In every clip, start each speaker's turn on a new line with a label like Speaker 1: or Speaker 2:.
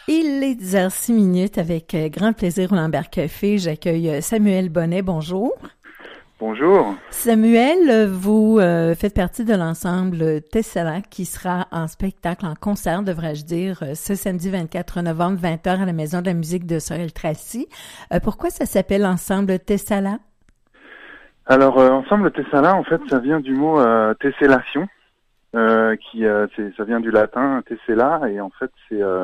Speaker 1: Il est 10h06 avec grand plaisir au Lambert Café. J'accueille Samuel Bonnet. Bonjour.
Speaker 2: Bonjour.
Speaker 1: Samuel, vous faites partie de l'ensemble Tessella qui sera en spectacle, en concert, devrais-je dire, ce samedi 24 novembre, 20h à la Maison de la musique de Sorel-Tracy. Pourquoi ça s'appelle Ensemble Tessella?
Speaker 2: Alors, Ensemble Tessella, en fait, ça vient du mot tessellation, ça vient du latin tessella, et en fait,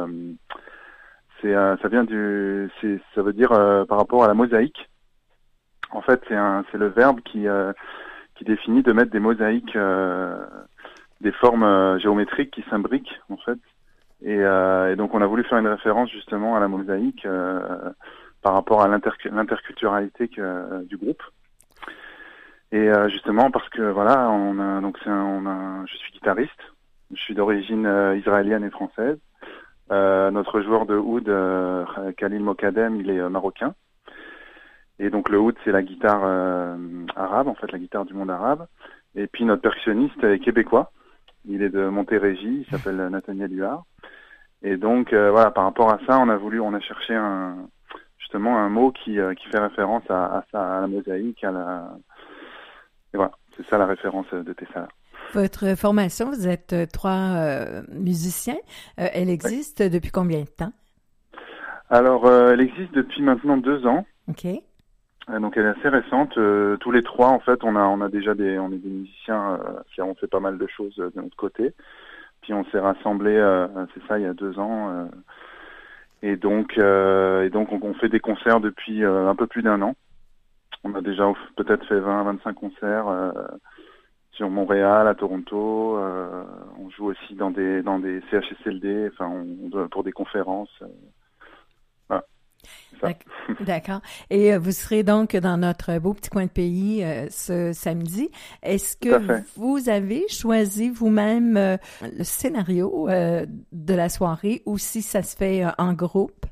Speaker 2: ça veut dire par rapport à la mosaïque. En fait, c'est le verbe qui définit de mettre des mosaïques, des formes géométriques qui s'imbriquent, en fait. Et donc, on a voulu faire une référence justement à la mosaïque par rapport à l'interculturalité du groupe. Et justement parce que voilà, je suis guitariste, je suis d'origine israélienne et française. Notre joueur de oud, Khalil Mokadem, il est marocain. Et donc le oud, c'est la guitare arabe, en fait, la guitare du monde arabe. Et puis notre percussionniste est québécois. Il est de Montérégie, il s'appelle Nathaniel Huard. Et donc voilà, par rapport à ça, on a cherché justement un mot qui fait référence à la mosaïque, et voilà, c'est ça la référence de Tessella.
Speaker 1: Votre formation, vous êtes trois musiciens. Elle existe depuis combien de temps?
Speaker 2: Alors, elle existe depuis maintenant 2 ans.
Speaker 1: OK.
Speaker 2: Donc, elle est assez récente. Tous les trois, en fait, on est des musiciens qui ont fait pas mal de choses de notre côté. Puis, on s'est rassemblés, c'est ça, il y a 2 ans. Et donc, on fait des concerts depuis un peu plus d'1 an. On a déjà peut-être fait 20-25 concerts sur Montréal, à Toronto. On joue aussi dans des CHSLD, pour des conférences. Voilà. C'est ça.
Speaker 1: D'accord. Et vous serez donc dans notre beau petit coin de pays ce samedi. Est-ce que vous avez choisi vous-même le scénario de la soirée ou si ça se fait en groupe?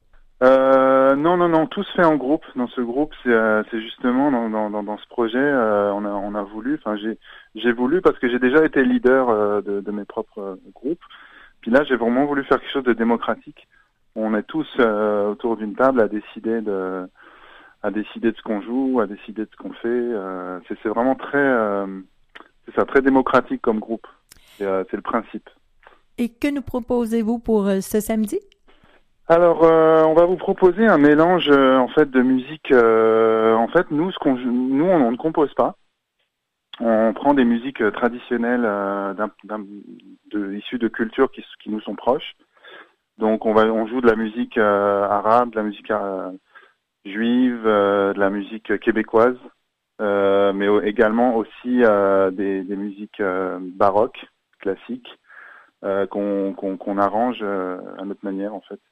Speaker 2: Non, tout se fait en groupe. Dans ce groupe, c'est justement dans ce projet, on a voulu. Enfin, j'ai voulu parce que j'ai déjà été leader de mes propres groupes. Puis là, j'ai vraiment voulu faire quelque chose de démocratique. On est tous autour d'une table à décider de ce qu'on joue, à décider de ce qu'on fait. C'est vraiment très démocratique comme groupe. C'est le principe.
Speaker 1: Et que nous proposez-vous pour ce samedi?
Speaker 2: Alors, on va vous proposer un mélange en fait de musique. En fait, nous, on ne compose pas. On prend des musiques traditionnelles issues de cultures qui nous sont proches. Donc, on joue de la musique arabe, de la musique juive, de la musique québécoise, mais également aussi des musiques baroques, classiques, qu'on arrange à notre manière en fait.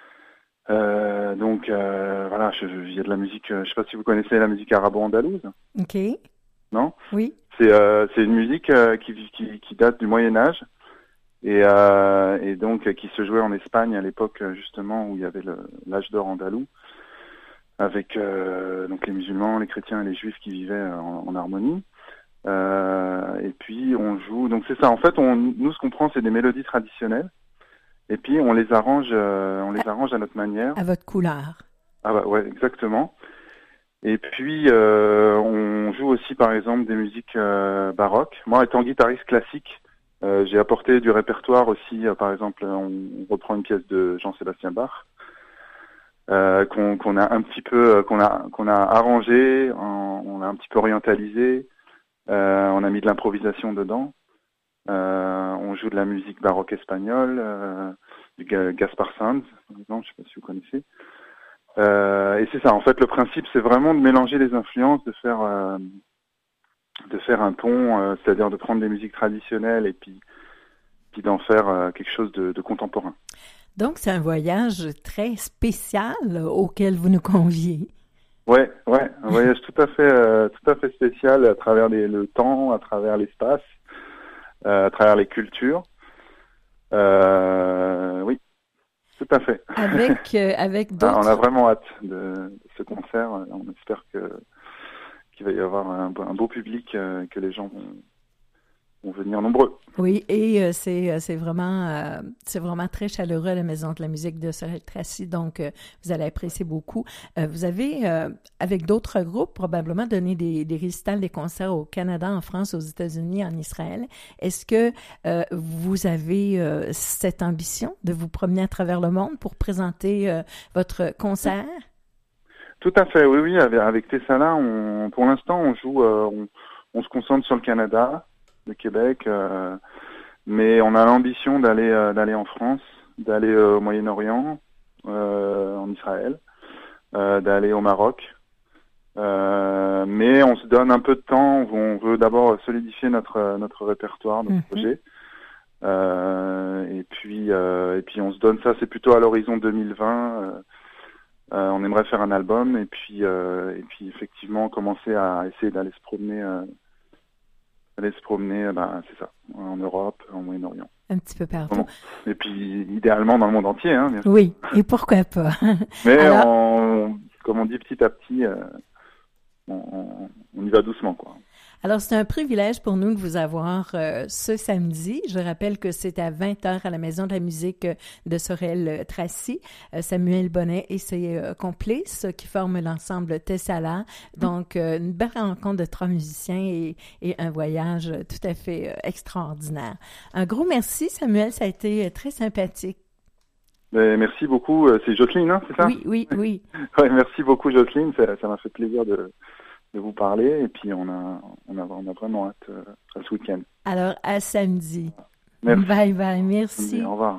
Speaker 2: Donc voilà, il y a de la musique. Je sais pas si vous connaissez la musique arabo-andalouse.
Speaker 1: Ok.
Speaker 2: Non?
Speaker 1: Oui.
Speaker 2: C'est une musique qui date du Moyen Âge et donc qui se jouait en Espagne à l'époque justement où il y avait l'âge d'or andalou avec donc les musulmans, les chrétiens et les juifs qui vivaient en harmonie. Et puis on joue. Donc c'est ça. En fait, nous ce qu'on prend, c'est des mélodies traditionnelles. Et puis on les arrange à notre manière.
Speaker 1: À votre couleur.
Speaker 2: Ah bah ouais, exactement. Et puis on joue aussi par exemple des musiques baroques. Moi, étant guitariste classique, j'ai apporté du répertoire aussi. Par exemple, on reprend une pièce de Jean-Sébastien Bach qu'on a un petit peu qu'on a arrangé, on l'a un petit peu orientalisé. On a mis de l'improvisation dedans. On joue de la musique baroque espagnole, du Gaspar Sanz, par exemple, je sais pas si vous connaissez. Et c'est ça, en fait, le principe, c'est vraiment de mélanger les influences, de faire un pont, c'est-à-dire de prendre des musiques traditionnelles et puis d'en faire quelque chose de contemporain.
Speaker 1: Donc, c'est un voyage très spécial auquel vous nous conviez.
Speaker 2: Ouais, un voyage tout à fait spécial à travers le temps, à travers l'espace. À travers les cultures. Oui, tout à fait.
Speaker 1: Avec d'autres...
Speaker 2: On a vraiment hâte de ce concert. On espère qu'il va y avoir un beau public, que les gens vont venir nombreux.
Speaker 1: Oui, et c'est vraiment très chaleureux à la Maison de la musique de Sorel-Tracy, donc vous allez apprécier beaucoup. Vous avez, avec d'autres groupes, probablement donné des récitals, des concerts au Canada, en France, aux États-Unis, en Israël. Est-ce que vous avez cette ambition de vous promener à travers le monde pour présenter votre concert?
Speaker 2: Tout à fait, oui, oui. Avec Tessala, pour l'instant, on joue, on se concentre sur le Canada, le Québec, mais on a l'ambition d'aller en France, d'aller au Moyen-Orient, en Israël, d'aller au Maroc. Mais on se donne un peu de temps. On veut d'abord solidifier notre répertoire, notre projet. Et puis on se donne ça. C'est plutôt à l'horizon 2020. On aimerait faire un album et puis effectivement commencer à essayer d'aller se promener. C'est ça, en Europe, en Moyen-Orient.
Speaker 1: Un petit peu partout.
Speaker 2: Bon. Et puis, idéalement, dans le monde entier, hein, bien sûr.
Speaker 1: Oui, et pourquoi pas.
Speaker 2: Mais comme on dit, petit à petit, on y va doucement, quoi.
Speaker 1: Alors, c'est un privilège pour nous de vous avoir ce samedi. Je rappelle que c'est à 20h à la Maison de la musique de Sorel-Tracy. Samuel Bonnet et ses complices qui forment l'ensemble Tessala. Donc, une belle rencontre de 3 musiciens et un voyage tout à fait extraordinaire. Un gros merci, Samuel. Ça a été très sympathique.
Speaker 2: Merci beaucoup. C'est Jocelyne, hein, c'est ça?
Speaker 1: Oui.
Speaker 2: Ouais, merci beaucoup, Jocelyne. Ça m'a fait plaisir de vous parler et puis on a vraiment hâte à ce week-end.
Speaker 1: Alors, à samedi.
Speaker 2: Merci.
Speaker 1: Bye, merci.
Speaker 2: Au revoir.